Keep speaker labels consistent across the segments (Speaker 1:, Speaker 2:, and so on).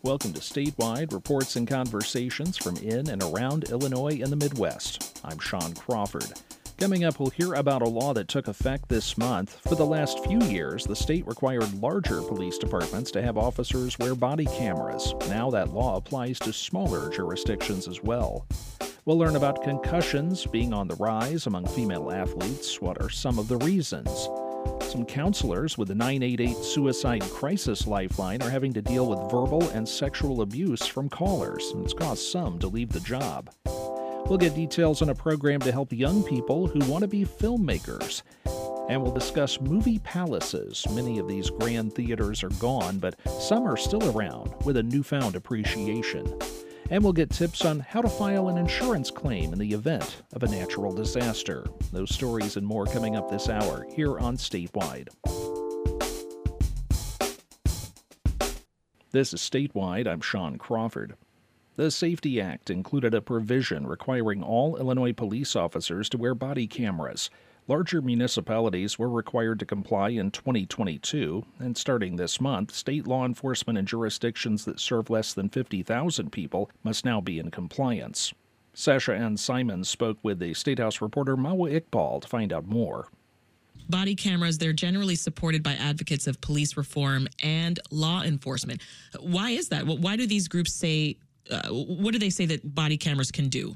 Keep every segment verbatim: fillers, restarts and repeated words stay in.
Speaker 1: Welcome to Statewide Reports and Conversations from in and around Illinois and the Midwest. I'm Sean Crawford. Coming up, we'll hear about a law that took effect this month. For the last few years, the state required larger police departments to have officers wear body cameras. Now that law applies to smaller jurisdictions as well. We'll learn about concussions being on the rise among female athletes. What are some of the reasons? Some counselors with the nine eight eight Suicide Crisis Lifeline are having to deal with verbal and sexual abuse from callers, and it's caused some to leave the job. We'll get details on a program to help young people who want to be filmmakers. And we'll discuss movie palaces. Many of these grand theaters are gone, but some are still around with a newfound appreciation. And we'll get tips on how to file an insurance claim in the event of a natural disaster. Those stories and more coming up this hour here on Statewide. This is Statewide. I'm Sean Crawford. The SAFETY Act included a provision requiring all Illinois police officers to wear body cameras. Larger municipalities were required to comply in twenty twenty-two, and starting this month, state law enforcement in jurisdictions that serve less than fifty thousand people must now be in compliance. Sasha Ann Simons spoke with the State House reporter Mawa Iqbal to find out more.
Speaker 2: Body cameras, they're generally supported by advocates of police reform and law enforcement. Why is that? Why do these groups say, uh, what do they say that body cameras can do?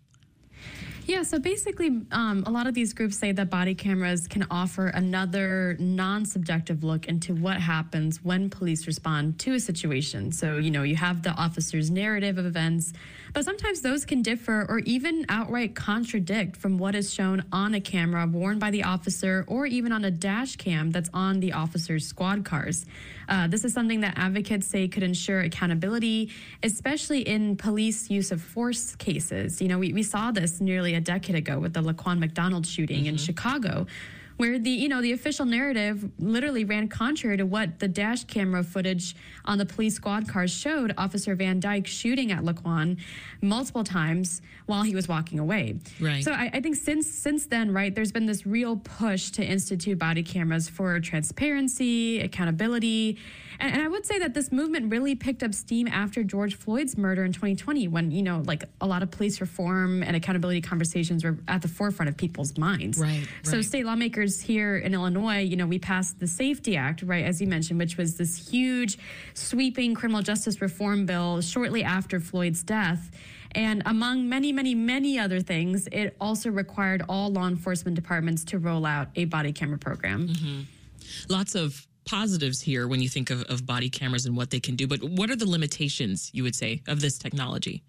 Speaker 3: Yeah, so basically, um, a lot of these groups say that body cameras can offer another non-subjective look into what happens when police respond to a situation. So, you know, you have the officer's narrative of events, but sometimes those can differ or even outright contradict from what is shown on a camera worn by the officer or even on a dash cam that's on the officer's squad cars. Uh, this is something that advocates say could ensure accountability, especially in police use of force cases. You know, we, we saw this nearly a decade ago with the Laquan McDonald shooting mm-hmm. in Chicago, where the, you know, the official narrative literally ran contrary to what the dash camera footage on the police squad cars showed Officer Van Dyke shooting at Laquan multiple times while he was walking away.
Speaker 2: Right.
Speaker 3: So I, I think since since then, right, there's been this real push to institute body cameras for transparency, accountability. And, and I would say that this movement really picked up steam after George Floyd's murder in twenty twenty, when, you know, like a lot of police reform and accountability conversations were at the forefront of people's minds.
Speaker 2: Right.
Speaker 3: So
Speaker 2: right.
Speaker 3: state lawmakers here in Illinois, you know, we passed the SAFETY Act, right, as you mentioned, which was this huge sweeping criminal justice reform bill shortly after Floyd's death. And among many, many, many other things, it also required all law enforcement departments to roll out a body camera program.
Speaker 2: Mm-hmm. Lots of positives here when you think of, of body cameras and what they can do. But what are the limitations, you would say, of this technology?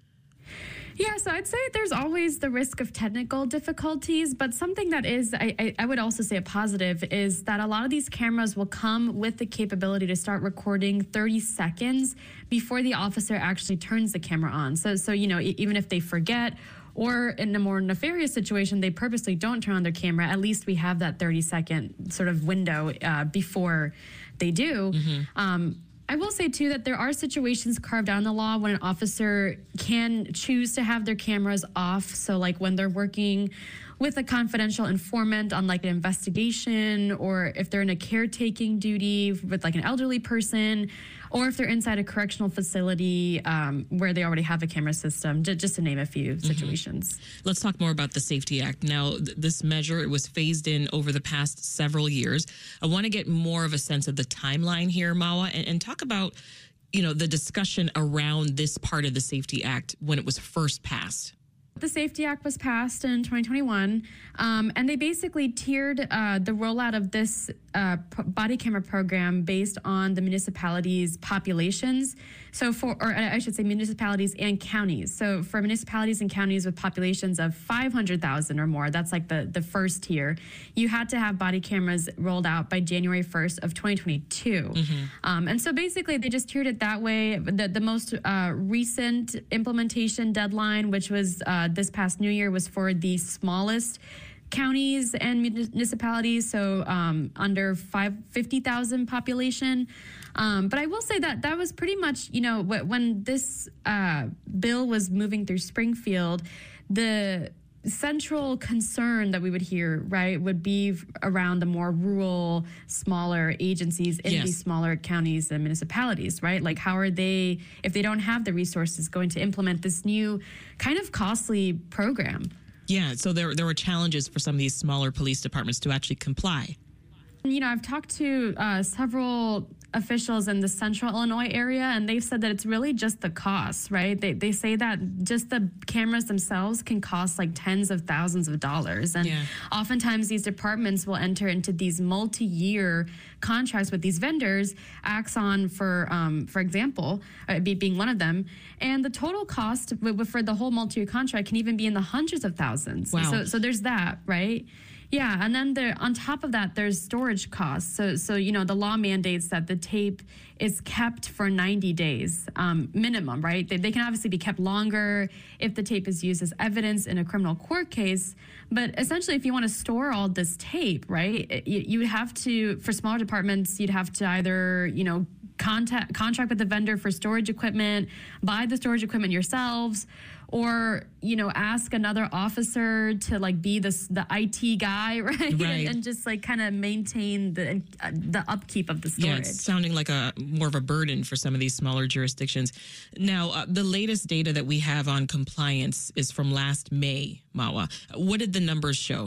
Speaker 3: Yeah, so I'd say there's always the risk of technical difficulties, but something that is, I, I, I would also say a positive, is that a lot of these cameras will come with the capability to start recording thirty seconds before the officer actually turns the camera on. So, so you know, even if they forget, or in a more nefarious situation, they purposely don't turn on their camera, at least we have that thirty second sort of window uh, before they do. Mm-hmm. Um, I will say, too, that there are situations carved out in the law when an officer can choose to have their cameras off. So, like when they're working with a confidential informant on like an investigation, or if they're in a caretaking duty with like an elderly person, or if they're inside a correctional facility um, where they already have a camera system, j- just to name a few situations.
Speaker 2: Mm-hmm. Let's talk more about the SAFETY Act. Now, th- this measure, it was phased in over the past several years. I want to get more of a sense of the timeline here, Mawa, and, and talk about, you know, the discussion around this part of the SAFETY Act when it was first passed.
Speaker 3: The SAFETY Act was passed in twenty twenty-one, um, and they basically tiered uh, the rollout of this uh, p- body camera program based on the municipalities' populations. So for, or I should say municipalities and counties. So for municipalities and counties with populations of five hundred thousand or more, that's like the, the first tier, you had to have body cameras rolled out by January first of twenty twenty-two. Mm-hmm. Um, and so basically they just tiered it that way. The, the most uh, recent implementation deadline, which was uh, this past New Year, was for the smallest counties and municipalities, so um, under fifty thousand population. Um, but I will say that that was pretty much, you know, when this uh, bill was moving through Springfield, the central concern that we would hear, right, would be around the more rural, smaller agencies in
Speaker 2: Yes.
Speaker 3: these smaller counties and municipalities, right? Like, how are they, if they don't have the resources, going to implement this new kind of costly program?
Speaker 2: Yeah, so there there were challenges for some of these smaller police departments to actually comply.
Speaker 3: You know, I've talked to uh, several officials in the central Illinois area, and they've said that it's really just the cost, right? They, they say that just the cameras themselves can cost like tens of thousands of dollars. And
Speaker 2: Yeah.
Speaker 3: oftentimes these departments will enter into these multi-year contracts with these vendors, Axon, for um, for example, uh, be, being one of them. And the total cost w- w- for the whole multi-year contract can even be in the hundreds of thousands.
Speaker 2: Wow.
Speaker 3: So, so there's that, right? Yeah, and then there, on top of that, there's storage costs. So, so you know, the law mandates that the tape is kept for ninety days um, minimum, right? They, they can obviously be kept longer if the tape is used as evidence in a criminal court case. But essentially, if you want to store all this tape, right, it, you, you would have to, for smaller departments, you'd have to either, you know, contact, contract with the vendor for storage equipment, buy the storage equipment yourselves, or, you know, ask another officer to like be this the I T guy, right?
Speaker 2: Right.
Speaker 3: And, and just like kind of maintain the uh, the upkeep of the
Speaker 2: Yeah,
Speaker 3: storage.
Speaker 2: it's sounding like a more of a burden for some of these smaller jurisdictions. Now, uh, the latest data that we have on compliance is from last May, Mawa. What did the numbers show?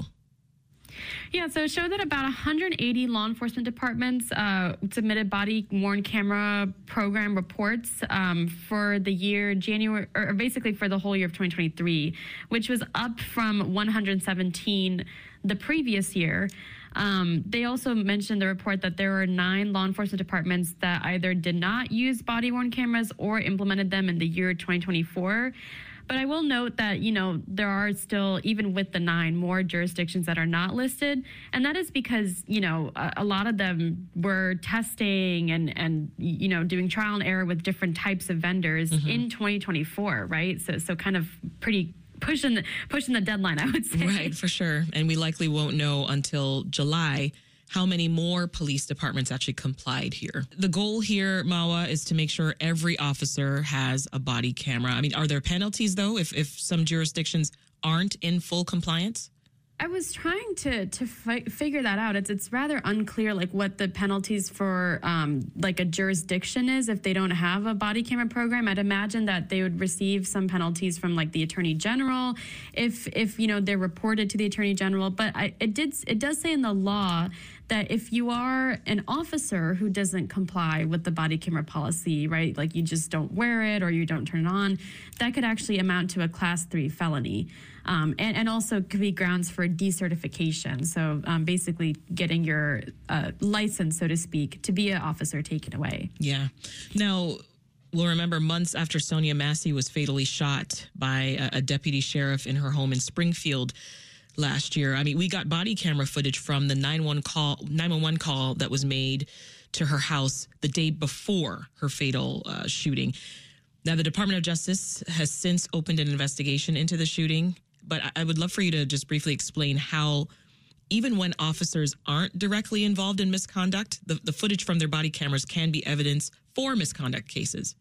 Speaker 3: Yeah, so it showed that about one hundred eighty law enforcement departments uh, submitted body-worn camera program reports um, for the year January, or basically for the whole year of twenty twenty-three, which was up from one hundred seventeen the previous year. Um, they also mentioned in the report that there were nine law enforcement departments that either did not use body-worn cameras or implemented them in the year twenty twenty-four. But I will note that, you know, there are still, even with the nine, more jurisdictions that are not listed. And that is because, you know, a, a lot of them were testing and, and, you know, doing trial and error with different types of vendors mm-hmm. in twenty twenty-four, right? So, so kind of pretty pushing the, pushing the deadline, I would say.
Speaker 2: Right, for sure. And we likely won't know until July how many more police departments actually complied here. The goal here, Mawa, is to make sure every officer has a body camera. I mean, are there penalties, though, if, if some jurisdictions aren't in full compliance?
Speaker 3: I was trying to to fi- figure that out. It's it's rather unclear, like what the penalties for um, like a jurisdiction is if they don't have a body camera program. I'd imagine that they would receive some penalties from like the Attorney General, if if you know they're reported to the Attorney General. But I, it did it does say in the law that if you are an officer who doesn't comply with the body camera policy, right, like you just don't wear it or you don't turn it on, that could actually amount to a class three felony. Um, and, and also could be grounds for decertification. So um, basically getting your uh, license, so to speak, to be an officer taken away.
Speaker 2: Yeah. Now, we'll remember months after Sonia Massey was fatally shot by a, a deputy sheriff in her home in Springfield last year. I mean, we got body camera footage from the nine one one call that was made to her house the day before her fatal uh, shooting. Now, the Department of Justice has since opened an investigation into the shooting. But I would love for you to just briefly explain how, even when officers aren't directly involved in misconduct, the, the footage from their body cameras can be evidence for misconduct cases.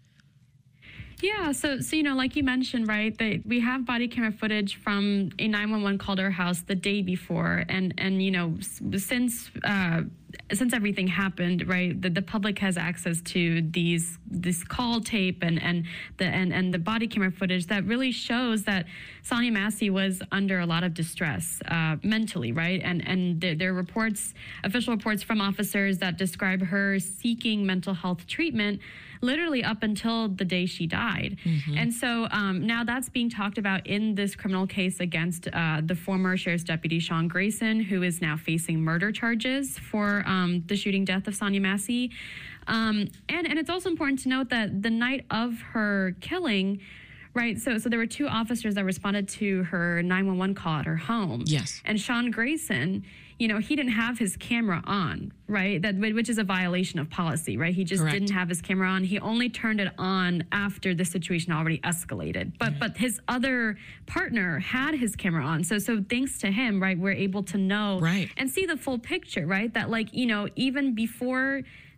Speaker 3: Yeah, so, so you know, like you mentioned, right, that we have body camera footage from a nine one one call to our house the day before. And, and you know, since uh, since everything happened, right, the, the public has access to these this call tape and, and, the, and, and the body camera footage that really shows that Sonia Massey was under a lot of distress uh, mentally, right? And, and there, there are reports, official reports from officers that describe her seeking mental health treatment literally up until the day she died. Mm-hmm. And so um, now that's being talked about in this criminal case against uh, the former sheriff's deputy, Sean Grayson, who is now facing murder charges for um, the shooting death of Sonia Massey. Um, and, and it's also important to note that the night of her killing, right, so so there were two officers that responded to her nine one one call at her home.
Speaker 2: Yes.
Speaker 3: And Sean Grayson, you know, he didn't have his camera on, right? That which is a violation of policy, right? He just
Speaker 2: Correct.
Speaker 3: didn't have his camera on. He only turned it on after the situation already escalated. But yeah. but his other partner had his camera on. So so thanks to him, right, we're able to know
Speaker 2: right.
Speaker 3: and see the full picture, right? That like, you know, even before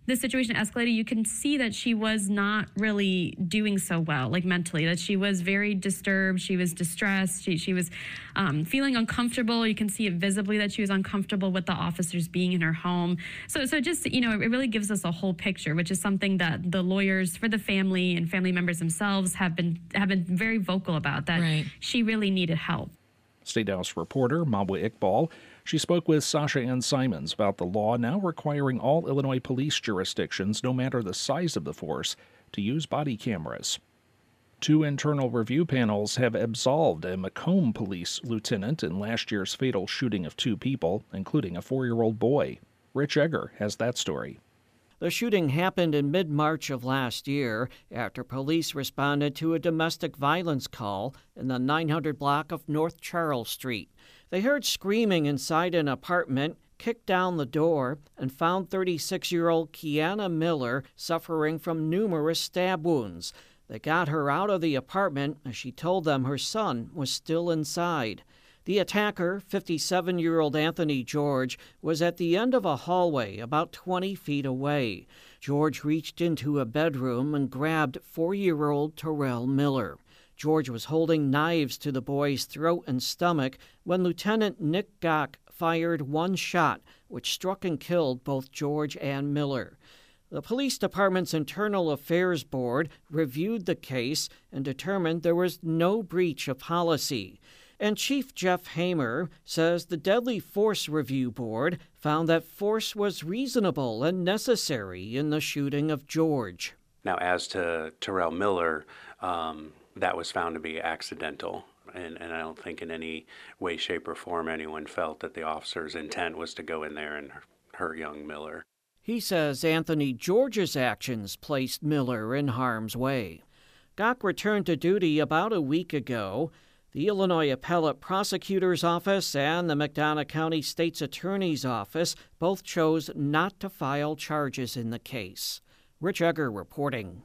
Speaker 3: the situation escalated, you can see that she was not really doing so well, like mentally, that she was very disturbed. She was distressed. She, she was um, feeling uncomfortable. You can see it visibly that she was uncomfortable with the officers being in her home. So, so just, you know, it really gives us a whole picture, which is something that the lawyers for the family and family members themselves have been, have been very vocal about, that
Speaker 2: Right.
Speaker 3: she really needed help.
Speaker 1: State House reporter Mawa Iqbal. She spoke with Sasha Ann Simons about the law now requiring all Illinois police jurisdictions, no matter the size of the force, to use body cameras. Two internal review panels have absolved a Macomb police lieutenant in last year's fatal shooting of two people, including a four-year-old boy. Rich Egger has that story.
Speaker 4: The shooting happened in mid-March of last year after police responded to a domestic violence call in the nine hundred block of North Charles Street. They heard screaming inside an apartment, kicked down the door, and found thirty-six-year-old Kiana Miller suffering from numerous stab wounds. They got her out of the apartment as she told them her son was still inside. The attacker, fifty-seven-year-old Anthony George, was at the end of a hallway about twenty feet away. George reached into a bedroom and grabbed four-year-old Terrell Miller. George was holding knives to the boy's throat and stomach when Lieutenant Nick Gock fired one shot, which struck and killed both George and Miller. The police department's Internal Affairs Board reviewed the case and determined there was no breach of policy. And Chief Jeff Hamer says the Deadly Force Review Board found that force was reasonable and necessary in the shooting of George.
Speaker 5: Now, as to Terrell Miller, um, that was found to be accidental. And, and I don't think in any way, shape, or form anyone felt that the officer's intent was to go in there and hurt young Miller.
Speaker 4: He says Anthony George's actions placed Miller in harm's way. Gock returned to duty about a week ago. The Illinois Appellate Prosecutor's Office and the McDonough County State's Attorney's Office both chose not to file charges in the case. Rich Egger reporting.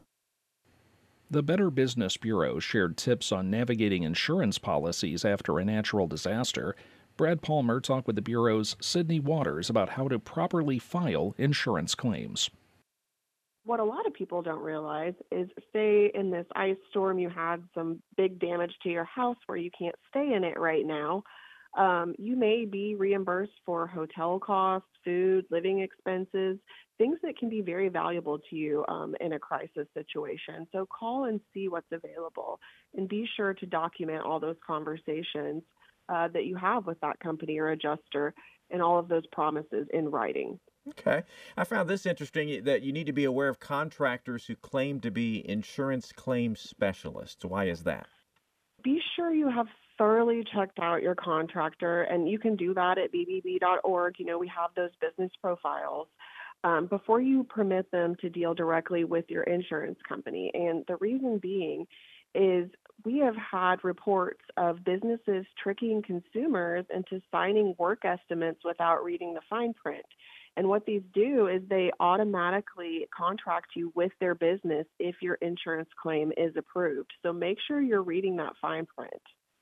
Speaker 1: The Better Business Bureau shared tips on navigating insurance policies after a natural disaster. Brad Palmer talked with the Bureau's Sydney Waters about how to properly file insurance claims.
Speaker 6: What a lot of people don't realize is, say in this ice storm you had some big damage to your house where you can't stay in it right now. Um, you may be reimbursed for hotel costs, food, living expenses, things that can be very valuable to you um, in a crisis situation. So call and see what's available, and be sure to document all those conversations uh, that you have with that company or adjuster, and all of those promises in writing.
Speaker 7: Okay. I found this interesting, that you need to be aware of contractors who claim to be insurance claims specialists. Why is that?
Speaker 6: Be sure you have thoroughly checked out your contractor, and you can do that at b b b dot org. You know, we have those business profiles um, before you permit them to deal directly with your insurance company. And the reason being is we have had reports of businesses tricking consumers into signing work estimates without reading the fine print. And what these do is they automatically contract you with their business if your insurance claim is approved. So make sure you're reading that fine print.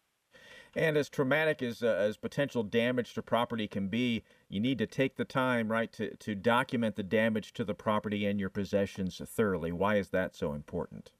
Speaker 7: And as traumatic as uh, as potential damage to property can be, you need to take the time, right, to, to document the damage to the property and your possessions thoroughly. Why is that so important?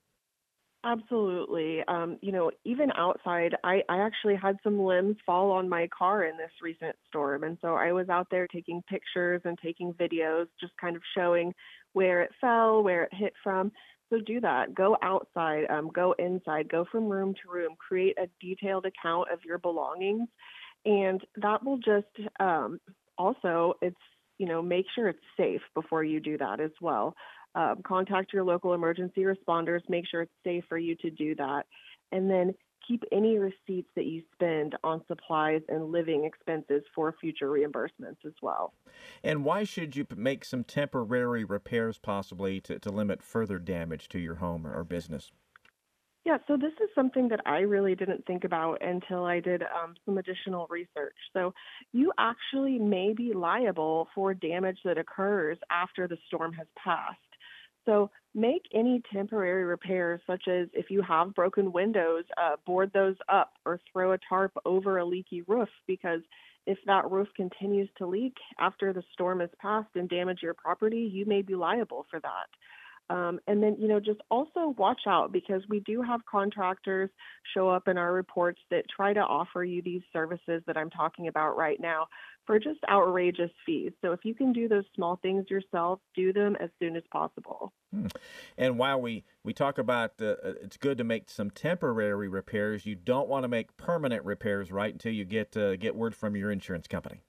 Speaker 6: Absolutely. Um, you know, even outside, I, I actually had some limbs fall on my car in this recent storm. And so I was out there taking pictures and taking videos, just kind of showing where it fell, where it hit from. So do that. Go outside, um, go inside, go from room to room, create a detailed account of your belongings. And that will just um, also, it's, you know, make sure it's safe before you do that as well. Um, contact your local emergency responders, make sure it's safe for you to do that. And then keep any receipts that you spend on supplies and living expenses for future reimbursements as well.
Speaker 7: And why should you make some temporary repairs possibly to, to limit further damage to your home or business?
Speaker 6: Yeah, so this is something that I really didn't think about until I did um, some additional research. So you actually may be liable for damage that occurs after the storm has passed. So make any temporary repairs, such as if you have broken windows, uh, board those up or throw a tarp over a leaky roof, because if that roof continues to leak after the storm has passed and damage your property, you may be liable for that. Um, and then, you know, just also watch out, because we do have contractors show up in our reports that try to offer you these services that I'm talking about right now for just outrageous fees. So if you can do those small things yourself, do them as soon as possible.
Speaker 7: Hmm. And while we, we talk about uh, it's good to make some temporary repairs, you don't want to make permanent repairs, right, until you get uh, get word from your insurance company.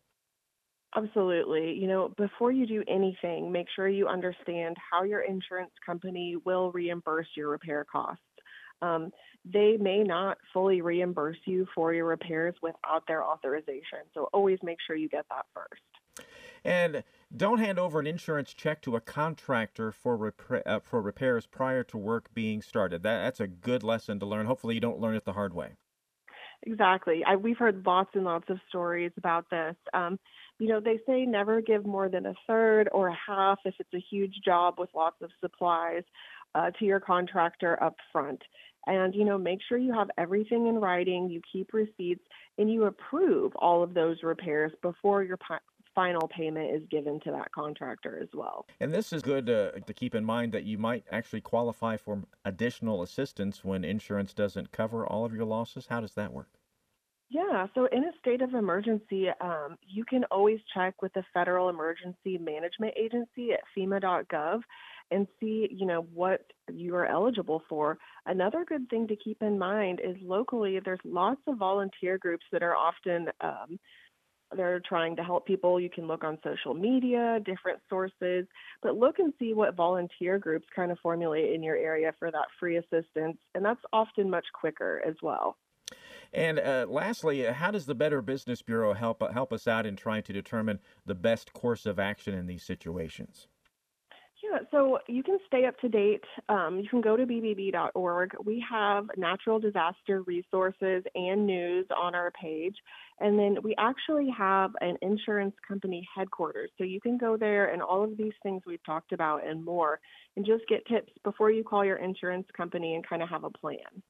Speaker 6: Absolutely. You know, before you do anything, make sure you understand how your insurance company will reimburse your repair costs. Um, they may not fully reimburse you for your repairs without their authorization. So always make sure you get that first.
Speaker 7: And don't hand over an insurance check to a contractor for rep- uh, for repairs prior to work being started. That, that's a good lesson to learn. Hopefully you don't learn it the hard way.
Speaker 6: Exactly. I, we've heard lots and lots of stories about this. Um, you know, they say never give more than a third or a half if it's a huge job with lots of supplies uh, to your contractor up front. And, you know, make sure you have everything in writing, you keep receipts, and you approve all of those repairs before your pi- final payment is given to that contractor as well.
Speaker 7: And this is good uh, to keep in mind that you might actually qualify for additional assistance when insurance doesn't cover all of your losses. How does that work?
Speaker 6: Yeah, so in a state of emergency, um, you can always check with the Federal Emergency Management Agency at FEMA dot gov and see, you know, what you are eligible for. Another good thing to keep in mind is locally, there's lots of volunteer groups that are often um, they're trying to help people. You can look on social media, different sources, but look and see what volunteer groups kind of formulate in your area for that free assistance, and that's often much quicker as well.
Speaker 7: And uh, lastly, how does the Better Business Bureau help help us out in trying to determine the best course of action in these situations?
Speaker 6: Yeah, so you can stay up to date. Um, you can go to b b b dot org. We have natural disaster resources and news on our page. And then we actually have an insurance company headquarters. So you can go there and all of these things we've talked about and more, and just get tips before you call your insurance company and kind of have a plan.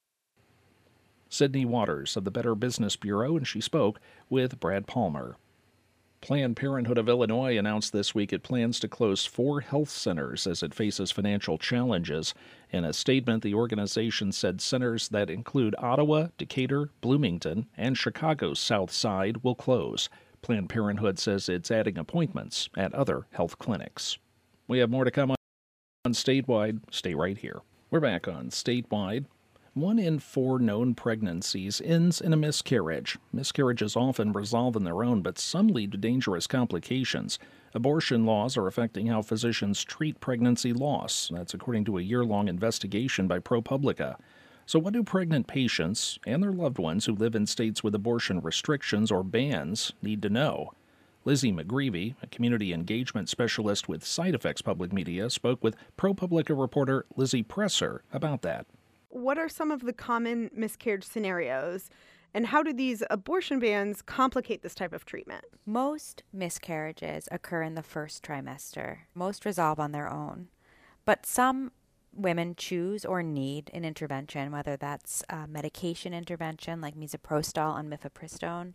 Speaker 1: Sydney Waters of the Better Business Bureau, and she spoke with Brad Palmer. Planned Parenthood of Illinois announced this week it plans to close four health centers as it faces financial challenges. In a statement, the organization said centers that include Ottawa, Decatur, Bloomington, and Chicago's South Side will close. Planned Parenthood says it's adding appointments at other health clinics. We have more to come on Statewide. Stay right here. We're back on Statewide. One in four known pregnancies ends in a miscarriage. Miscarriages often resolve on their own, but some lead to dangerous complications. Abortion laws are affecting how physicians treat pregnancy loss. That's according to a year-long investigation by ProPublica. So what do pregnant patients and their loved ones who live in states with abortion restrictions or bans need to know? Lizzie McGreevy, a community engagement specialist with Side Effects Public Media, spoke with ProPublica reporter Lizzie Presser about that.
Speaker 8: What are some of the common miscarriage scenarios, and how do these abortion bans complicate this type of treatment?
Speaker 9: Most miscarriages occur in the first trimester. Most resolve on their own. But some women choose or need an intervention, whether that's a medication intervention like misoprostol and mifepristone,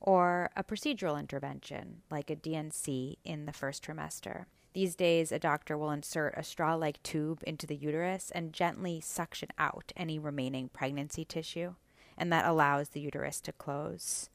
Speaker 9: or a procedural intervention like a D N C in the first trimester. These days, a doctor will insert a straw-like tube into the uterus and gently suction out any remaining pregnancy tissue, and that allows the uterus to close.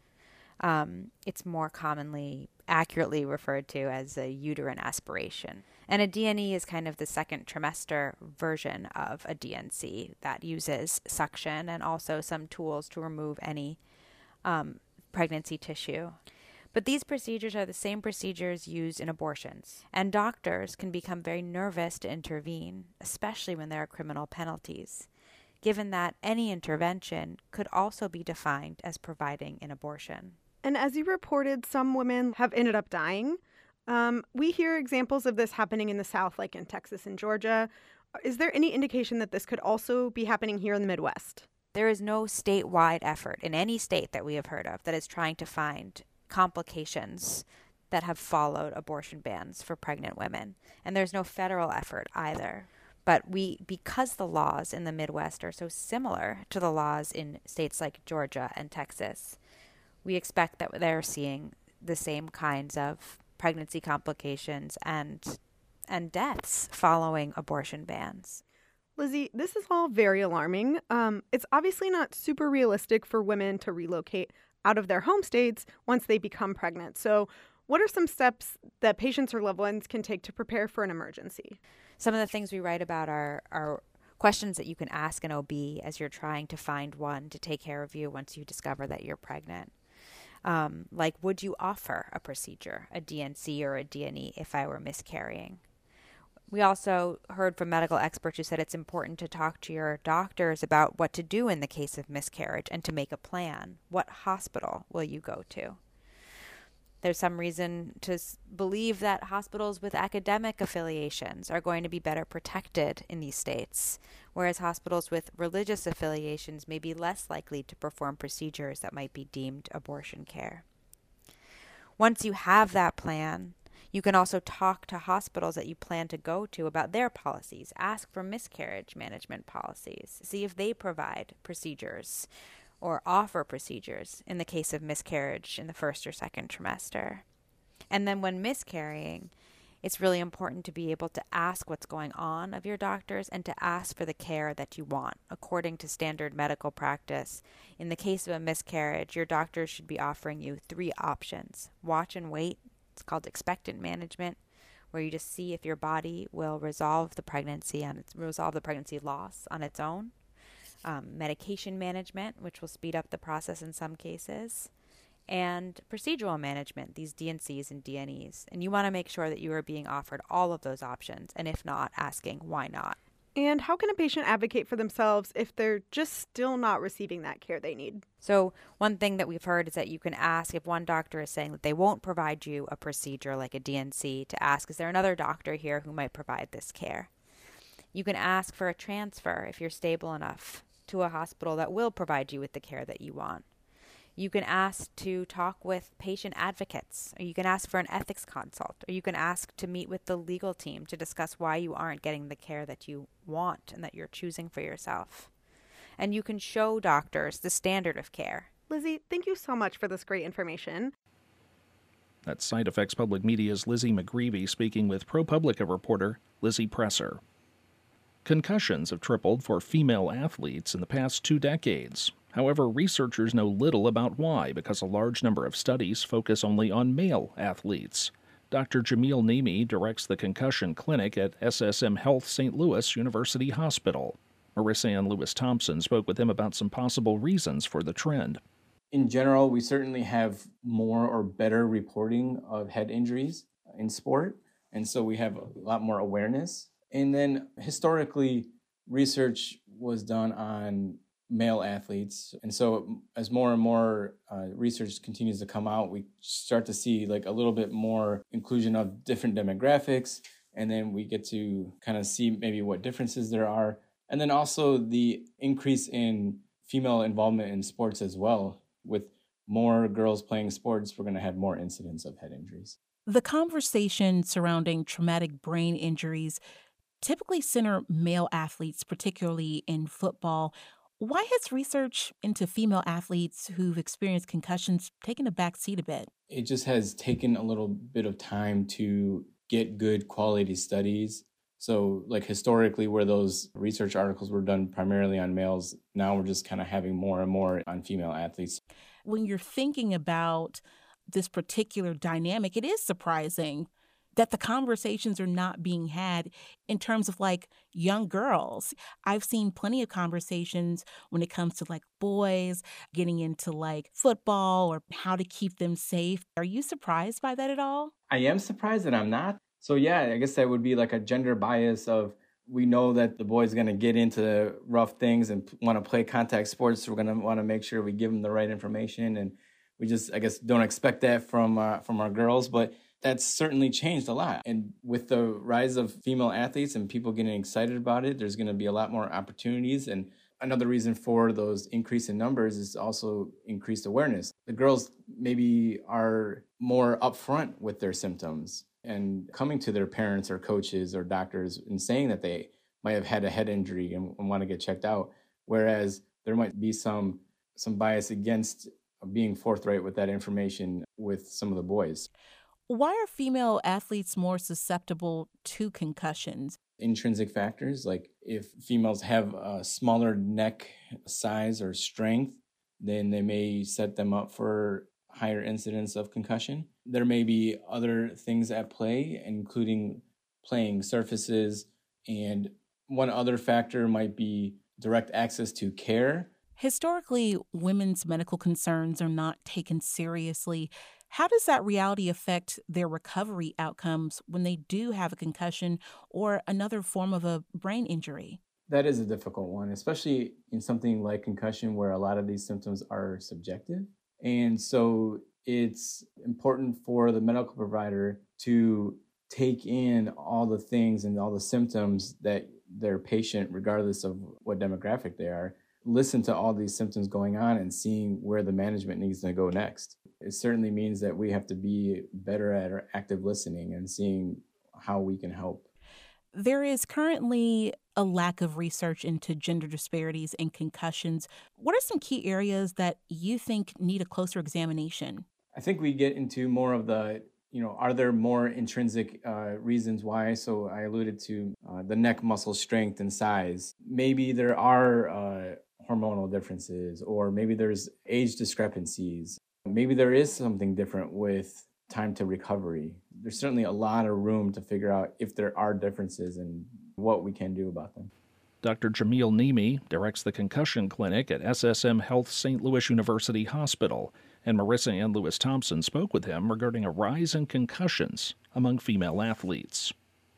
Speaker 9: Um, it's more commonly accurately referred to as a uterine aspiration. And a D N E is kind of the second trimester version of a D N C that uses suction and also some tools to remove any um, pregnancy tissue. But these procedures are the same procedures used in abortions, and doctors can become very nervous to intervene, especially when there are criminal penalties, given that any intervention could also be defined as providing an abortion.
Speaker 8: And as you reported, some women have ended up dying. Um, we hear examples of this happening in the South, like in Texas and Georgia. Is there any indication that this could also be happening here in the Midwest?
Speaker 9: There is no statewide effort in any state that we have heard of that is trying to find complications that have followed abortion bans for pregnant women. And there's no federal effort either. But we, because the laws in the Midwest are so similar to the laws in states like Georgia and Texas, we expect that they're seeing the same kinds of pregnancy complications and and deaths following abortion bans.
Speaker 8: Lizzie, this is all very alarming. Um, it's obviously not super realistic for women to relocate out of their home states once they become pregnant. So what are some steps that patients or loved ones can take to prepare for an emergency?
Speaker 9: Some of the things we write about are, are questions that you can ask an O B as you're trying to find one to take care of you once you discover that you're pregnant. Um, like, would you offer a procedure, a D N C or a D N E, if I were miscarrying? We also heard from medical experts who said it's important to talk to your doctors about what to do in the case of miscarriage and to make a plan. What hospital will you go to? There's some reason to believe that hospitals with academic affiliations are going to be better protected in these states, whereas hospitals with religious affiliations may be less likely to perform procedures that might be deemed abortion care. Once you have that plan, you can also talk to hospitals that you plan to go to about their policies. Ask for miscarriage management policies. See if they provide procedures or offer procedures in the case of miscarriage in the first or second trimester. And then when miscarrying, it's really important to be able to ask what's going on of your doctors and to ask for the care that you want according to standard medical practice. In the case of a miscarriage, your doctors should be offering you three options. Watch and wait. It's called expectant management, where you just see if your body will resolve the pregnancy and resolve the pregnancy loss on its own. Um, medication management, which will speed up the process in some cases, and procedural management, these D N Cs and D N Es. And you want to make sure that you are being offered all of those options, and if not, asking why not.
Speaker 8: And how can a patient advocate for themselves if they're just still not receiving that care they need?
Speaker 9: So one thing that we've heard is that you can ask if one doctor is saying that they won't provide you a procedure like a D N C, to ask, is there another doctor here who might provide this care? You can ask for a transfer if you're stable enough to a hospital that will provide you with the care that you want. You can ask to talk with patient advocates, or you can ask for an ethics consult, or you can ask to meet with the legal team to discuss why you aren't getting the care that you want and that you're choosing for yourself. And you can show doctors the standard of care.
Speaker 8: Lizzie, thank you so much for this great information.
Speaker 1: That's Side Effects Public Media's Lizzie McGreevy speaking with ProPublica reporter Lizzie Presser. Concussions have tripled for female athletes in the past two decades. However, researchers know little about why, because a large number of studies focus only on male athletes. Doctor Jamil Nimi directs the concussion clinic at S S M Health Saint Louis University Hospital. Marissa Ann Lewis-Thompson spoke with him about some possible reasons for the trend.
Speaker 10: In general, we certainly have more or better reporting of head injuries in sport, and so we have a lot more awareness. And then historically, research was done on male athletes. And so as more and more uh, research continues to come out, we start to see like a little bit more inclusion of different demographics. And then we get to kind of see maybe what differences there are. And then also the increase in female involvement in sports as well. With more girls playing sports, we're going to have more incidents of head injuries.
Speaker 11: The conversation surrounding traumatic brain injuries typically center male athletes, particularly in football. Why has research into female athletes who've experienced concussions taken a back seat a bit?
Speaker 10: It just has taken a little bit of time to get good quality studies. So like historically, where those research articles were done primarily on males, now we're just kind of having more and more on female athletes.
Speaker 11: When you're thinking about this particular dynamic, it is surprising that the conversations are not being had in terms of like young girls. I've seen plenty of conversations when it comes to like boys getting into like football or how to keep them safe. Are you surprised by that at all?
Speaker 10: I am surprised that I'm not. So yeah, I guess that would be like a gender bias of, we know that the boy's going to get into rough things and want to play contact sports. So we're going to want to make sure we give them the right information. And we just, I guess, don't expect that from uh, from our girls. But that's certainly changed a lot. And with the rise of female athletes and people getting excited about it, there's going to be a lot more opportunities. And another reason for those increase in numbers is also increased awareness. The girls maybe are more upfront with their symptoms and coming to their parents or coaches or doctors and saying that they might have had a head injury and, and want to get checked out. Whereas there might be some some bias against being forthright with that information with some of the boys.
Speaker 11: Why are female athletes more susceptible to concussions?
Speaker 10: Intrinsic factors, like if females have a smaller neck size or strength, then they may set them up for higher incidence of concussion. There may be other things at play, including playing surfaces, and one other factor might be direct access to care.
Speaker 11: Historically, women's medical concerns are not taken seriously. How does that reality affect their recovery outcomes when they do have a concussion or another form of a brain injury?
Speaker 10: That is a difficult one, especially in something like concussion where a lot of these symptoms are subjective. And so it's important for the medical provider to take in all the things and all the symptoms that their patient, regardless of what demographic they are, listen to all these symptoms going on and seeing where the management needs to go next. It certainly means that we have to be better at our active listening and seeing how we can help.
Speaker 11: There is currently a lack of research into gender disparities and concussions. What are some key areas that you think need a closer examination?
Speaker 10: I think we get into more of the, you know, are there more intrinsic uh, reasons why? So I alluded to uh, the neck muscle strength and size. Maybe there are uh, hormonal differences, or maybe there's age discrepancies. Maybe there is something different with time to recovery. There's certainly a lot of room to figure out if there are differences and what we can do about them.
Speaker 1: Doctor Jamil Nimi directs the concussion clinic at S S M Health Saint Louis University Hospital, and Marissa Ann Lewis Thompson spoke with him regarding a rise in concussions among female athletes.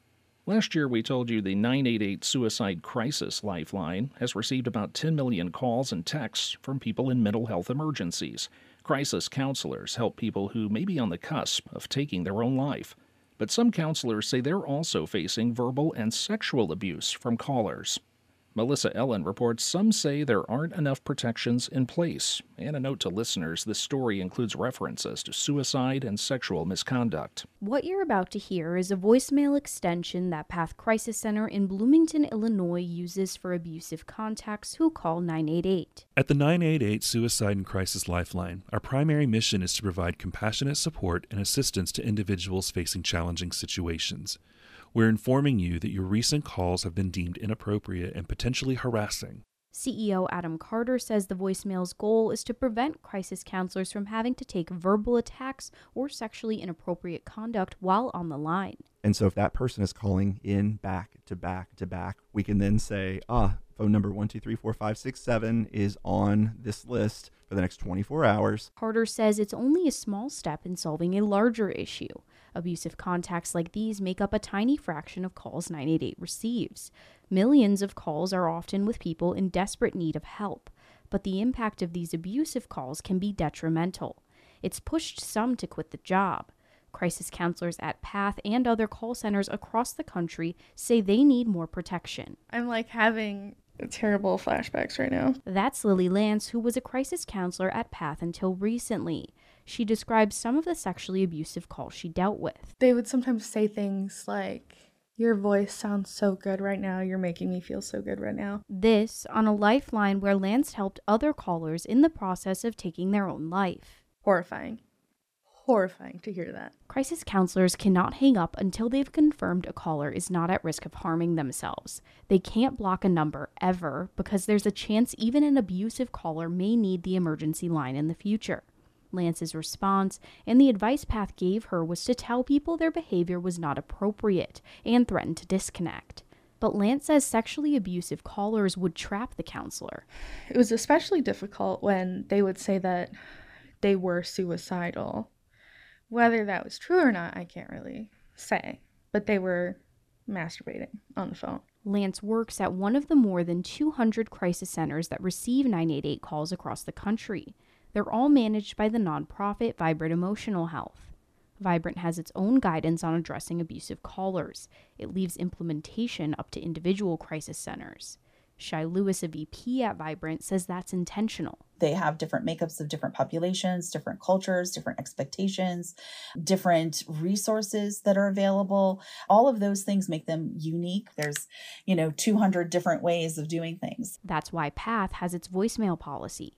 Speaker 1: Last year, we told you the nine eight eight Suicide Crisis Lifeline has received about ten million calls and texts from people in mental health emergencies. Crisis counselors help people who may be on the cusp of taking their own life. But some counselors say they're also facing verbal and sexual abuse from callers. Melissa Ellen reports some say there aren't enough protections in place. And a note to listeners, this story includes references to suicide and sexual misconduct.
Speaker 12: What you're about to hear is a voicemail extension that Path Crisis Center in Bloomington, Illinois uses for abusive contacts who call nine eight eight.
Speaker 13: At the nine eight eight Suicide and Crisis Lifeline, our primary mission is to provide compassionate support and assistance to individuals facing challenging situations. We're informing you that your recent calls have been deemed inappropriate and potentially harassing.
Speaker 12: C E O Adam Carter says the voicemail's goal is to prevent crisis counselors from having to take verbal attacks or sexually inappropriate conduct while on the line.
Speaker 14: And so if that person is calling in back to back to back, we can then say, ah, phone number one two three four five six seven is on this list for the next twenty-four hours.
Speaker 12: Carter says it's only a small step in solving a larger issue. Abusive contacts like these make up a tiny fraction of calls nine eight eight receives. Millions of calls are often with people in desperate need of help, but the impact of these abusive calls can be detrimental. It's pushed some to quit the job. Crisis counselors at Path and other call centers across the country say they need more protection.
Speaker 15: I'm like having terrible flashbacks right now.
Speaker 12: That's Lily Lance, who was a crisis counselor at Path until recently. She describes some of the sexually abusive calls she dealt with.
Speaker 15: They would sometimes say things like, "Your voice sounds so good right now. You're making me feel so good right now."
Speaker 12: This on a lifeline where Lance helped other callers in the process of taking their own life.
Speaker 15: Horrifying. Horrifying to hear that.
Speaker 12: Crisis counselors cannot hang up until they've confirmed a caller is not at risk of harming themselves. They can't block a number ever because there's a chance even an abusive caller may need the emergency line in the future. Lance's response and the advice Path gave her was to tell people their behavior was not appropriate and threaten to disconnect. But Lance says sexually abusive callers would trap the counselor.
Speaker 15: It was especially difficult when they would say that they were suicidal. Whether that was true or not, I can't really say. But they were masturbating on the phone.
Speaker 12: Lance works at one of the more than two hundred crisis centers that receive nine eight eight calls across the country. They're all managed by the nonprofit Vibrant Emotional Health. Vibrant has its own guidance on addressing abusive callers. It leaves implementation up to individual crisis centers. Shai Lewis, a V P at Vibrant, says that's intentional.
Speaker 16: They have different makeups of different populations, different cultures, different expectations, different resources that are available. All of those things make them unique. There's, you know, two hundred different ways of doing things.
Speaker 12: That's why Path has its voicemail policy.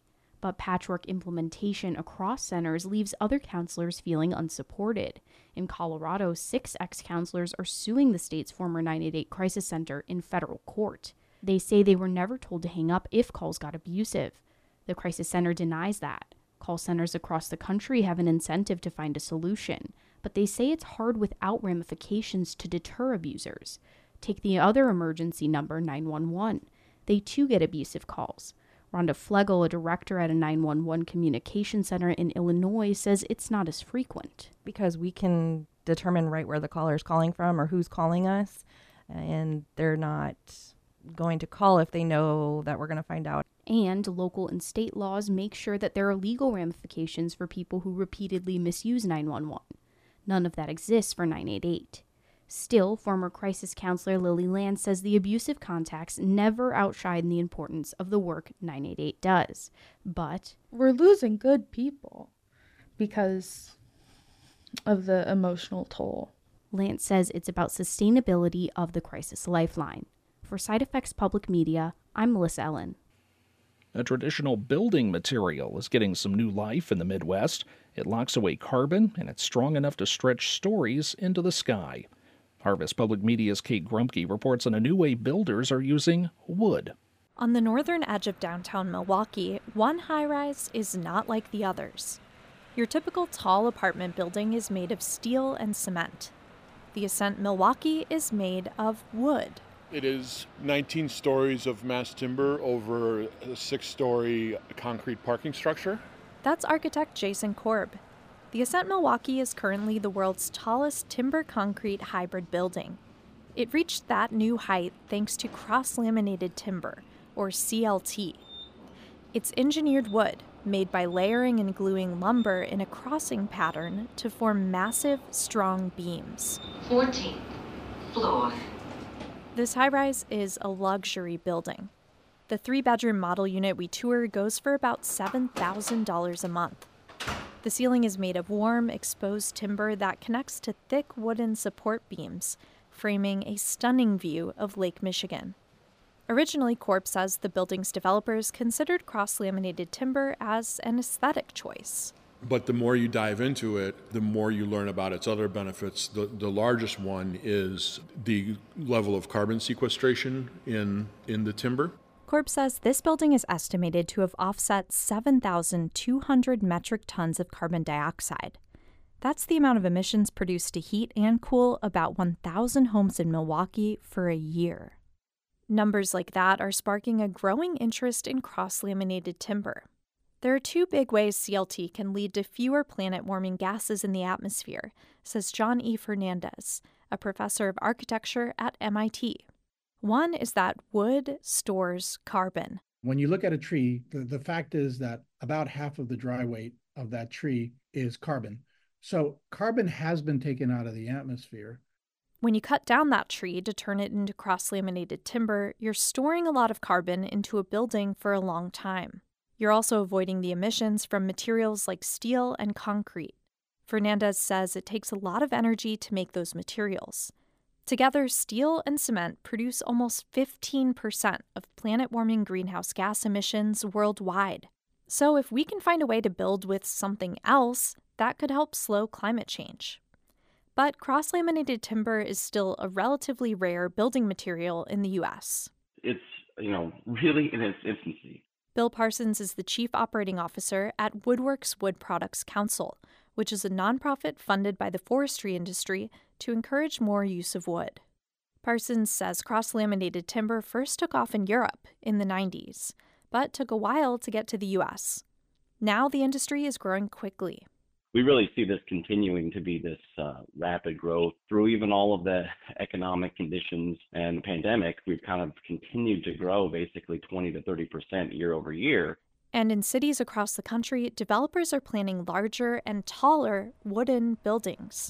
Speaker 12: But patchwork implementation across centers leaves other counselors feeling unsupported. In Colorado, six ex-counselors are suing the state's former nine eight eight crisis center in federal court. They say they were never told to hang up if calls got abusive. The crisis center denies that. Call centers across the country have an incentive to find a solution, but they say it's hard without ramifications to deter abusers. Take the other emergency number, nine one one. They too get abusive calls. Rhonda Flegel, a director at a nine one one communication center in Illinois, says it's not as frequent.
Speaker 17: Because we can determine right where the caller is calling from or who's calling us, and they're not going to call if they know that we're going to find out.
Speaker 12: And local and state laws make sure that there are legal ramifications for people who repeatedly misuse nine one one. None of that exists for nine eight eight. Still, former crisis counselor Lily Land says the abusive contacts never outshine the importance of the work nine eight eight does. But
Speaker 15: we're losing good people because of the emotional toll.
Speaker 12: Lance says it's about sustainability of the crisis lifeline. For Side Effects Public Media, I'm Melissa Ellen.
Speaker 1: A traditional building material is getting some new life in the Midwest. It locks away carbon, and it's strong enough to stretch stories into the sky. Harvest Public Media's Kate Grumpke reports on a new way builders are using wood.
Speaker 18: On the northern edge of downtown Milwaukee, one high-rise is not like the others. Your typical tall apartment building is made of steel and cement. The Ascent Milwaukee is made of wood.
Speaker 19: It is nineteen stories of mass timber over a six-story concrete parking structure.
Speaker 18: That's architect Jason Korb. The Ascent Milwaukee is currently the world's tallest timber-concrete hybrid building. It reached that new height thanks to cross-laminated timber, or C L T. It's engineered wood, made by layering and gluing lumber in a crossing pattern to form massive, strong beams.
Speaker 20: fourteenth floor.
Speaker 18: This high-rise is a luxury building. The three-bedroom model unit we tour goes for about seven thousand dollars a month. The ceiling is made of warm, exposed timber that connects to thick wooden support beams, framing a stunning view of Lake Michigan. Originally, Corp says the building's developers considered cross-laminated timber as an aesthetic choice.
Speaker 19: But the more you dive into it, the more you learn about its other benefits. The, the largest one is the level of carbon sequestration in, in the timber.
Speaker 18: Corp says this building is estimated to have offset seven thousand two hundred metric tons of carbon dioxide. That's the amount of emissions produced to heat and cool about one thousand homes in Milwaukee for a year. Numbers like that are sparking a growing interest in cross-laminated timber. There are two big ways C L T can lead to fewer planet-warming gases in the atmosphere, says John E. Fernandez, a professor of architecture at M I T. One is that wood stores carbon.
Speaker 21: When you look at a tree, the, the fact is that about half of the dry weight of that tree is carbon. So carbon has been taken out of the atmosphere.
Speaker 18: When you cut down that tree to turn it into cross-laminated timber, you're storing a lot of carbon into a building for a long time. You're also avoiding the emissions from materials like steel and concrete. Fernandez says it takes a lot of energy to make those materials. Together, steel and cement produce almost fifteen percent of planet-warming greenhouse gas emissions worldwide. So if we can find a way to build with something else, that could help slow climate change. But cross-laminated timber is still a relatively rare building material in the U S.
Speaker 22: It's, you know, really in its infancy.
Speaker 18: Bill Parsons is the chief operating officer at Woodworks Wood Products Council, which is a nonprofit funded by the forestry industry to encourage more use of wood. Parsons says cross-laminated timber first took off in Europe in the nineties, but took a while to get to the U S. Now the industry is growing quickly.
Speaker 22: We really see this continuing to be this uh, rapid growth through even all of the economic conditions and the pandemic. We've kind of continued to grow basically twenty to thirty percent year over year.
Speaker 18: And in cities across the country, developers are planning larger and taller wooden buildings.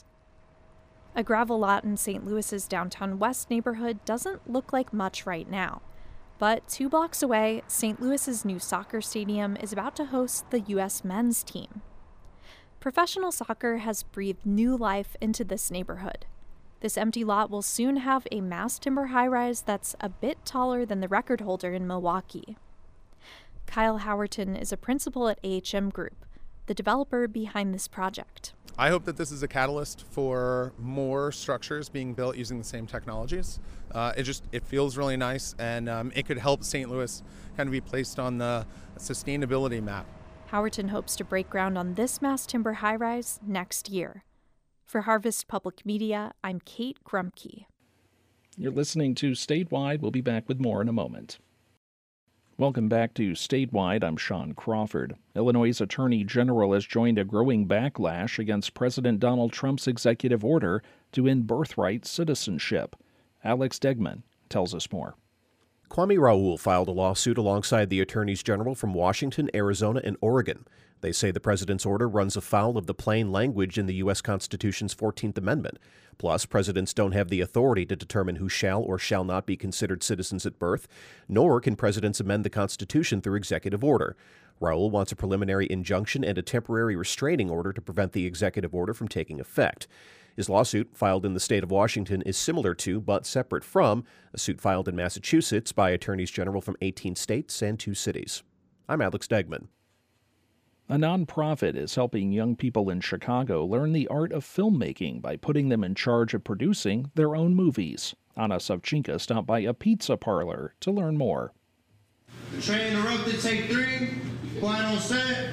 Speaker 18: A gravel lot in Saint Louis's downtown West neighborhood doesn't look like much right now. But two blocks away, Saint Louis's new soccer stadium is about to host the U S men's team. Professional soccer has breathed new life into this neighborhood. This empty lot will soon have a mass timber high-rise that's a bit taller than the record holder in Milwaukee. Kyle Howerton is a principal at A H M Group, the developer behind this project.
Speaker 2: I hope that this is a catalyst for more structures being built using the same technologies. Uh, it just it feels really nice, and um, it could help Saint Louis kind of be placed on the sustainability map.
Speaker 18: Howerton hopes to break ground on this mass timber high-rise next year. For Harvest Public Media, I'm Kate Grumke.
Speaker 1: You're listening to Statewide. We'll be back with more in a moment. Welcome back to Statewide. I'm Sean Crawford. Illinois' Attorney General has joined a growing backlash against President Donald Trump's executive order to end birthright citizenship. Alex Degman tells us more.
Speaker 3: Kwame Raoul filed a lawsuit alongside the attorneys general from Washington, Arizona, and Oregon. They say the president's order runs afoul of the plain language in the U S Constitution's fourteenth Amendment. Plus, presidents don't have the authority to determine who shall or shall not be considered citizens at birth, nor can presidents amend the Constitution through executive order. Raoul wants a preliminary injunction and a temporary restraining order to prevent the executive order from taking effect. His lawsuit, filed in the state of Washington, is similar to, but separate from, a suit filed in Massachusetts by attorneys general from eighteen states and two cities. I'm Alex Degman.
Speaker 1: A nonprofit is helping young people in Chicago learn the art of filmmaking by putting them in charge of producing their own movies. Anna Savchenko stopped by a pizza parlor to learn more.
Speaker 23: The train interrupted, take three, quiet on set,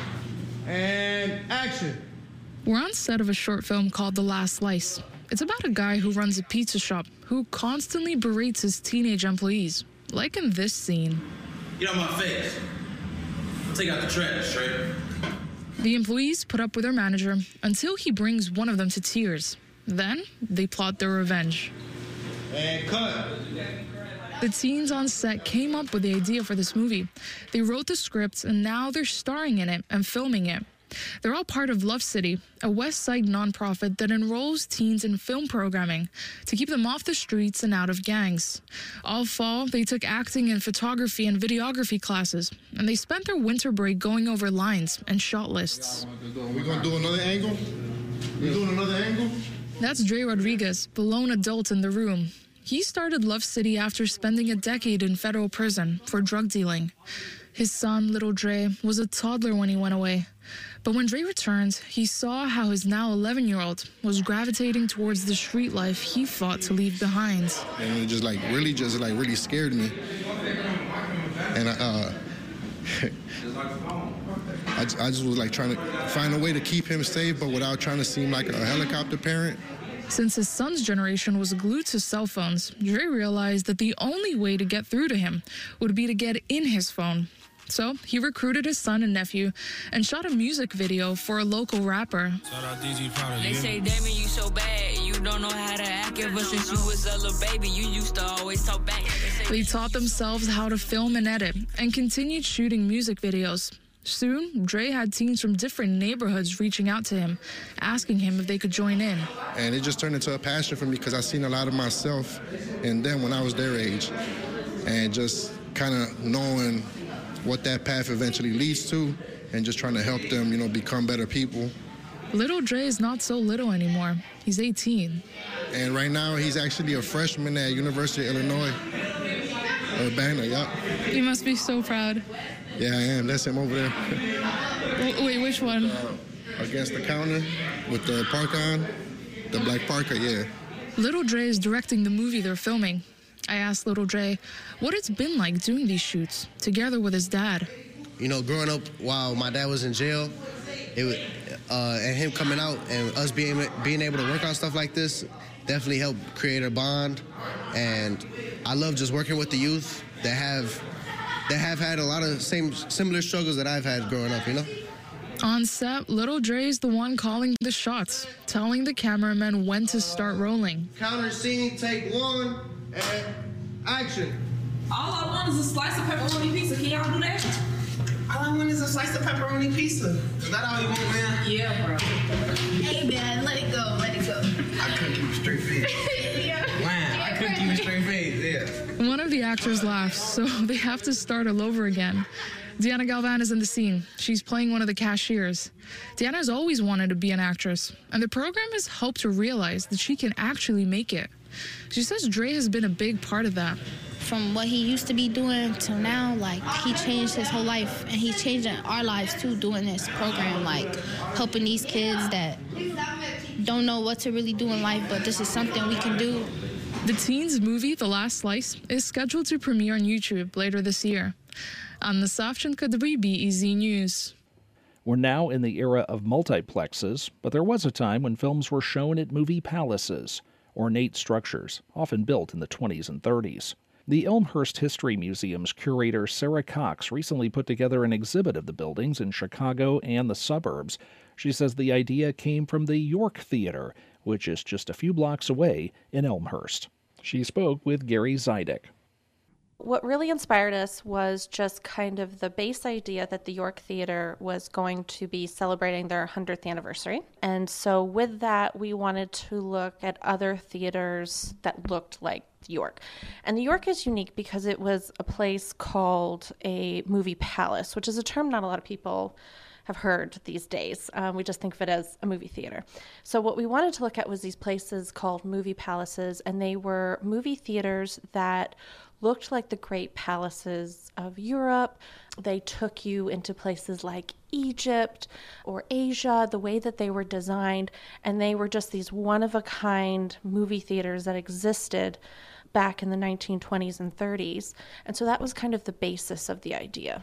Speaker 23: and action.
Speaker 24: We're on set of a short film called The Last Slice. It's about a guy who runs a pizza shop who constantly berates his teenage employees, like in this scene.
Speaker 23: Get out my face. Take out the trash, straight.
Speaker 24: The employees put up with their manager until he brings one of them to tears. Then they plot their revenge.
Speaker 23: And cut.
Speaker 24: The teens on set came up with the idea for this movie. They wrote the script and now they're starring in it and filming it. They're all part of Love City, a West Side nonprofit that enrolls teens in film programming to keep them off the streets and out of gangs. All fall, they took acting and photography and videography classes, and they spent their winter break going over lines and shot lists.
Speaker 23: We gonna do another angle? We doing another angle?
Speaker 24: That's Dre Rodriguez, the lone adult in the room. He started Love City after spending a decade in federal prison for drug dealing. His son, little Dre, was a toddler when he went away. But when Dre returned, he saw how his now eleven-year-old was gravitating towards the street life he fought to leave behind.
Speaker 23: And it just like really just like really scared me. And I, uh, I, I just was like trying to find a way to keep him safe, but without trying to seem like a helicopter parent.
Speaker 24: Since his son's generation was glued to cell phones, Dre realized that the only way to get through to him would be to get in his phone. So he recruited his son and nephew and shot a music video for a local rapper.
Speaker 25: They say, Damon, you so bad, you don't know how to act. Ever since you was a little baby, you used to always talk back.
Speaker 24: They taught themselves how to film and edit and continued shooting music videos. Soon, Dre had teens from different neighborhoods reaching out to him, asking him if they could join in.
Speaker 23: And it just turned into a passion for me because I seen a lot of myself in them when I was their age. And just kind of knowing what that path eventually leads to and just trying to help them, you know, become better people.
Speaker 24: Little Dre is not so little anymore. He's eighteen.
Speaker 23: And right now, he's actually a freshman at University of Illinois. Urbana, yeah.
Speaker 24: You must be so proud.
Speaker 23: Yeah, I am. That's him over there.
Speaker 24: Wait, which one?
Speaker 23: Uh, against the counter with the parka on. The black parka, yeah.
Speaker 24: Little Dre is directing the movie they're filming. I asked Little Dre what it's been like doing these shoots together with his dad.
Speaker 26: You know, growing up while my dad was in jail, it was, uh, and him coming out and us being being able to work on stuff like this definitely helped create a bond. And I love just working with the youth that have that have had a lot of same similar struggles that I've had growing up, you know?
Speaker 24: On set, Little Dre's the one calling the shots, telling the cameraman when to start rolling.
Speaker 23: Counter scene, take one, and action.
Speaker 25: All I want is a slice of pepperoni pizza. Can y'all do that?
Speaker 23: All I want is a slice of pepperoni pizza. Is that all you want, man?
Speaker 25: Yeah, bro.
Speaker 27: Hey, man, let it go, let it go.
Speaker 23: I couldn't keep a straight face.
Speaker 27: Yeah.
Speaker 23: Man, I couldn't keep a straight face, yeah.
Speaker 24: One of the actors laughs, so they have to start all over again. Deanna Galvan is in the scene. She's playing one of the cashiers. Deanna has always wanted to be an actress, and the program has helped her realize that she can actually make it. She says Dre has been a big part of that.
Speaker 27: from what he used to be doing to now, like, he changed his whole life, and he's changing our lives too doing this program, like helping these kids that don't know what to really do in life, but this is something we can do.
Speaker 24: The teens movie, The Last Slice, is scheduled to premiere on YouTube later this year. I'm Nasafjan Kadri, B E Z News.
Speaker 1: We're now in the era of multiplexes, but there was a time when films were shown at movie palaces, ornate structures, often built in the twenties and thirties. The Elmhurst History Museum's curator Sarah Cox recently put together an exhibit of the buildings in Chicago and the suburbs. She says the idea came from the York Theater, which is just a few blocks away in Elmhurst. She spoke with Gary Zidek.
Speaker 4: What really inspired us was just kind of the base idea that the York Theater was going to be celebrating their one hundredth anniversary. And so with that, we wanted to look at other theaters that looked like York. And the York is unique because it was a place called a movie palace, which is a term not a lot of people have heard these days. Um, we just think of it as a movie theater. So what we wanted to look at was these places called movie palaces, and they were movie theaters that looked like the great palaces of Europe. They took you into places like Egypt or Asia, the way that they were designed, and they were just these one-of-a-kind movie theaters that existed back in the nineteen twenties and thirties. And so that was kind of the basis of the idea.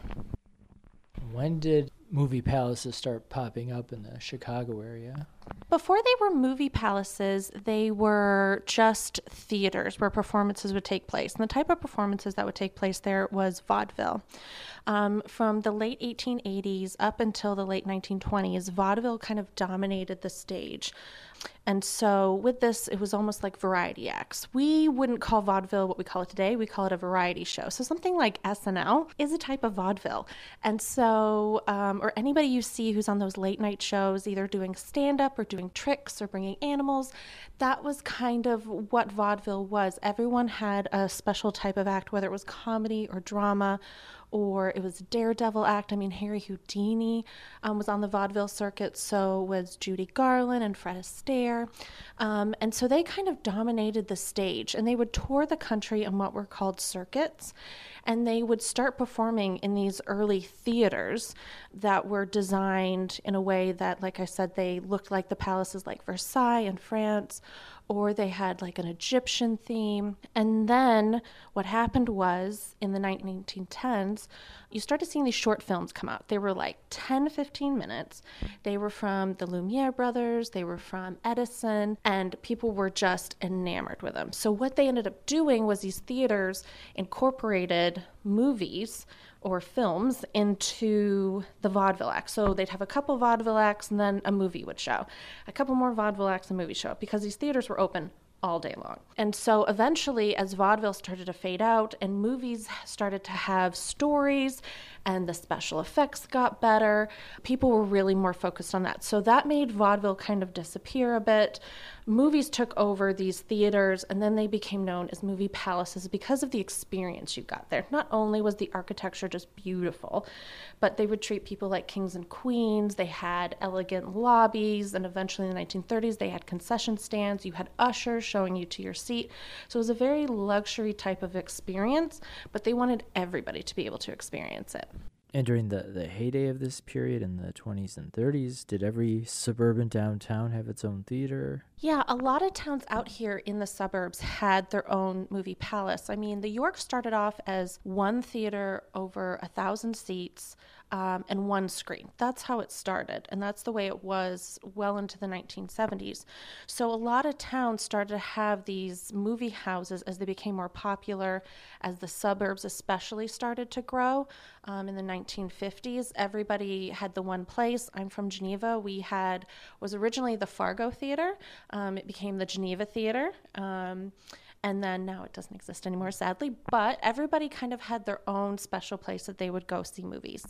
Speaker 5: When did movie palaces start popping up in the Chicago area?
Speaker 4: Before they were movie palaces, they were just theaters where performances would take place. And the type of performances that would take place there was vaudeville. Um, from the late eighteen eighties up until the late nineteen twenties, vaudeville kind of dominated the stage. And so with this, it was almost like variety acts. We wouldn't call vaudeville what we call it today. We call it a variety show. So something like S N L is a type of vaudeville. And so, um, or anybody you see who's on those late night shows, either doing stand-up or doing tricks or bringing animals, that was kind of what vaudeville was. Everyone had a special type of act, whether it was comedy or drama, or it was a daredevil act. I mean, Harry Houdini um, was on the vaudeville circuit, so was Judy Garland and Fred Astaire. Um, and so they kind of dominated the stage, and they would tour the country in what were called circuits, and they would start performing in these early theaters that were designed in a way that, like I said, they looked like the palaces like Versailles in France, or they had like an Egyptian theme. And then what happened was in the nineteen tens, you started seeing these short films come out. They were like ten, fifteen minutes. They were from the Lumiere brothers, they were from Edison, and people were just enamored with them. So what they ended up doing was these theaters incorporated movies or films into the vaudeville act. So they'd have a couple vaudeville acts and then a movie would show. A couple more vaudeville acts and movie show, because these theaters were open all day long. And so eventually, as vaudeville started to fade out and movies started to have stories and the special effects got better, people were really more focused on that. So that made vaudeville kind of disappear a bit. Movies took over these theaters, and then they became known as movie palaces because of the experience you got there. Not only was the architecture just beautiful, but they would treat people like kings and queens. They had elegant lobbies, and eventually in the nineteen thirties, they had concession stands. You had ushers showing you to your seat. So it was a very luxury type of experience, but they wanted everybody to be able to experience it.
Speaker 5: And during the, the heyday of this period in the twenties and thirties, did every suburban downtown have its own theater?
Speaker 4: Yeah, a lot of towns out here in the suburbs had their own movie palace. I mean, the York started off as one theater over a thousand seats um, and one screen. That's how it started, and that's the way it was well into the nineteen seventies. So a lot of towns started to have these movie houses as they became more popular, as the suburbs especially started to grow. Um, in the nineteen fifties, everybody had the one place. I'm from Geneva. We had, was originally the Fargo Theater. Um, it became the Geneva Theater. Um, and then now it doesn't exist anymore, sadly. But everybody kind of had their own special place that they would go see movies.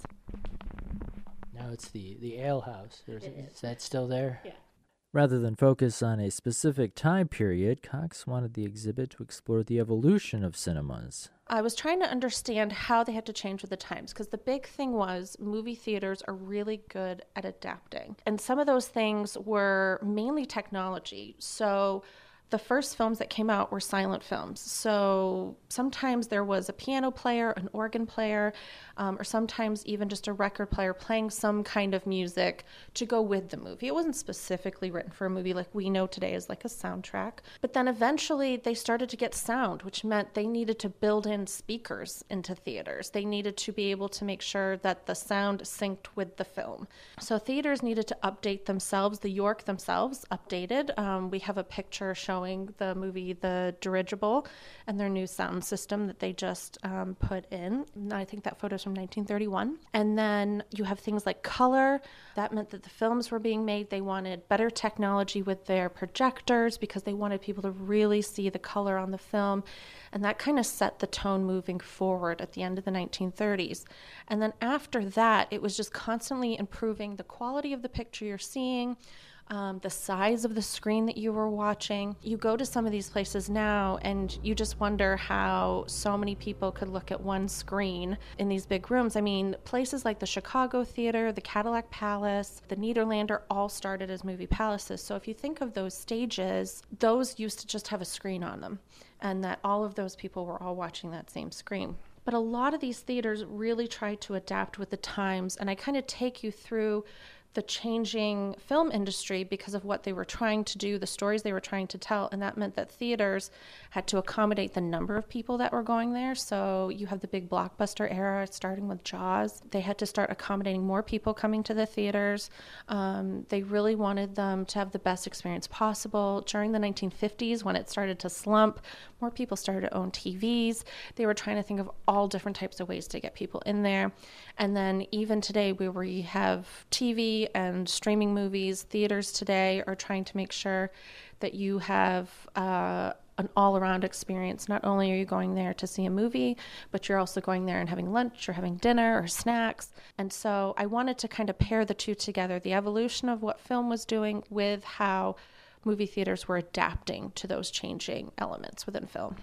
Speaker 5: Now it's the, the Ale House. Is, is that still there?
Speaker 4: Yeah.
Speaker 5: Rather than focus on a specific time period, Cox wanted the exhibit to explore the evolution of cinemas.
Speaker 4: I was trying to understand how they had to change with the times, because the big thing was movie theaters are really good at adapting. And some of those things were mainly technology. So the first films that came out were silent films. So sometimes there was a piano player, an organ player, um, or sometimes even just a record player playing some kind of music to go with the movie. It wasn't specifically written for a movie like we know today as like a soundtrack. But then eventually they started to get sound, which meant they needed to build in speakers into theaters. They needed to be able to make sure that the sound synced with the film. So theaters needed to update themselves. The York themselves updated. Um, we have a picture showing Showing the movie The Dirigible and their new sound system that they just um, put in. And I think that photo's from nineteen thirty-one. And then you have things like color. That meant that the films were being made. They wanted better technology with their projectors because they wanted people to really see the color on the film. And that kind of set the tone moving forward at the end of the nineteen thirties. And then after that, it was just constantly improving the quality of the picture you're seeing, Um, the size of the screen that you were watching. You go to some of these places now and you just wonder how so many people could look at one screen in these big rooms. I mean, places like the Chicago Theater, the Cadillac Palace, the Nederlander all started as movie palaces. So if you think of those stages, those used to just have a screen on them, and that all of those people were all watching that same screen. But a lot of these theaters really tried to adapt with the times, and I kind of take you through the changing film industry because of what they were trying to do, the stories they were trying to tell, and that meant that theaters had to accommodate the number of people that were going there. So you have the big blockbuster era starting with Jaws. They had to start accommodating more people coming to the theaters. Um, they really wanted them to have the best experience possible. During the nineteen fifties, when it started to slump, more people started to own T Vs. They were trying to think of all different types of ways to get people in there. And then even today, where we have T V and streaming movies, theaters today are trying to make sure that you have uh, an all-around experience. Not only are you going there to see a movie, but you're also going there and having lunch or having dinner or snacks. And so I wanted to kind of pair the two together, the evolution of what film was doing with how movie theaters were adapting to those changing elements within film.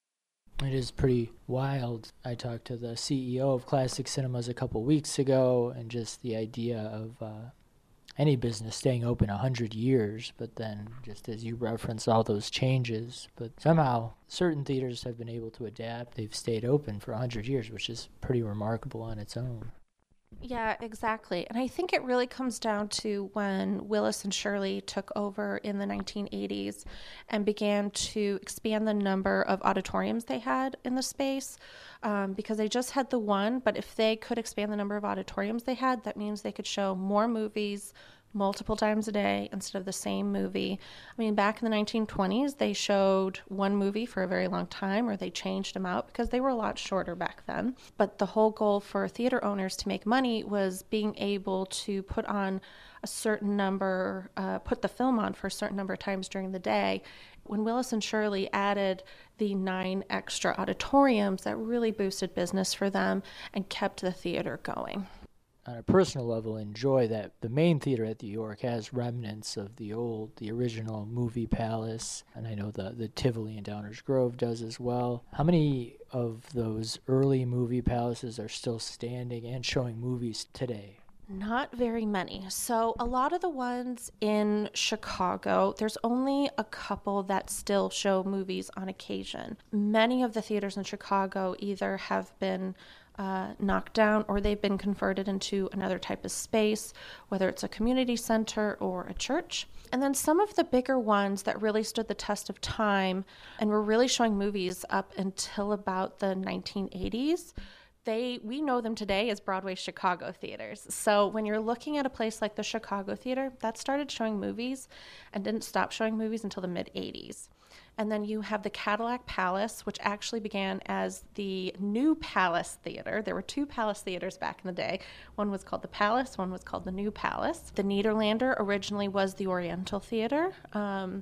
Speaker 5: It is pretty wild. I talked to the C E O of Classic Cinemas a couple weeks ago, and just the idea of uh, any business staying open one hundred years, but then just as you reference all those changes, but somehow certain theaters have been able to adapt. They've stayed open for one hundred years, which is pretty remarkable on its own.
Speaker 4: Yeah, exactly. And I think it really comes down to when Willis and Shirley took over in the nineteen eighties and began to expand the number of auditoriums they had in the space, um, because they just had the one, but if they could expand the number of auditoriums they had, that means they could show more movies multiple times a day instead of the same movie. I mean, back in the nineteen twenties, they showed one movie for a very long time, or they changed them out because they were a lot shorter back then. But the whole goal for theater owners to make money was being able to put on a certain number, uh, put the film on for a certain number of times during the day. When Willis and Shirley added the nine extra auditoriums, that really boosted business for them and kept the theater going.
Speaker 5: On a personal level, enjoy that the main theater at the York has remnants of the old, the original movie palace, and I know the, the Tivoli in Downers Grove does as well. How many of those early movie palaces are still standing and showing movies today?
Speaker 4: Not very many. So a lot of the ones in Chicago, there's only a couple that still show movies on occasion. Many of the theaters in Chicago either have been Uh, knocked down, or they've been converted into another type of space, whether it's a community center or a church. And then some of the bigger ones that really stood the test of time and were really showing movies up until about the nineteen eighties, they we know them today as Broadway Chicago theaters. So when you're looking at a place like the Chicago Theater, that started showing movies and didn't stop showing movies until the mid-eighties. And then you have the Cadillac Palace, which actually began as the New Palace Theater. There were two Palace Theaters back in the day. One was called the Palace, one was called the New Palace. The Nederlander originally was the Oriental Theater. Um,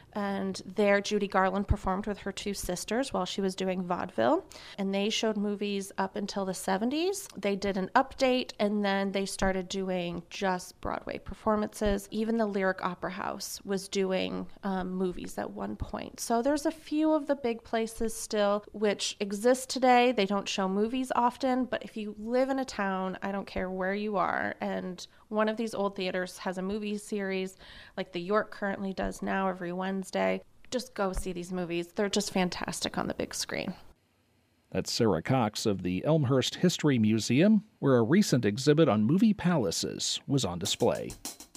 Speaker 4: and there Judy Garland performed with her two sisters while she was doing vaudeville. And they showed movies up until the seventies. They did an update, and then they started doing just Broadway performances. Even the Lyric Opera House was doing um, movies at one point. So there's a few of the big places still which exist today. They don't show movies often, but if you live in a town, I don't care where you are, and one of these old theaters has a movie series like the York currently does now every Wednesday, just go see these movies. They're just fantastic on the big screen.
Speaker 1: That's Sarah Cox of the Elmhurst History Museum, where a recent exhibit on movie palaces was on display.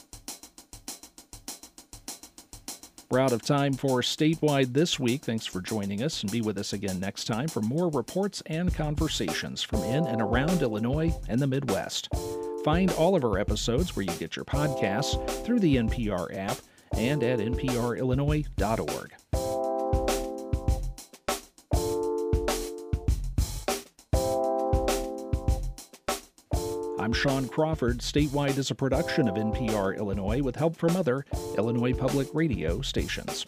Speaker 1: We're out of time for Statewide this week. Thanks for joining us, and be with us again next time for more reports and conversations from in and around Illinois and the Midwest. Find all of our episodes where you get your podcasts through the N P R app and at n p r illinois dot org. I'm Sean Crawford. Statewide is a production of N P R Illinois with help from other Illinois public radio stations.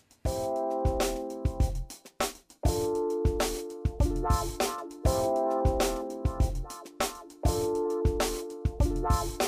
Speaker 6: Bye.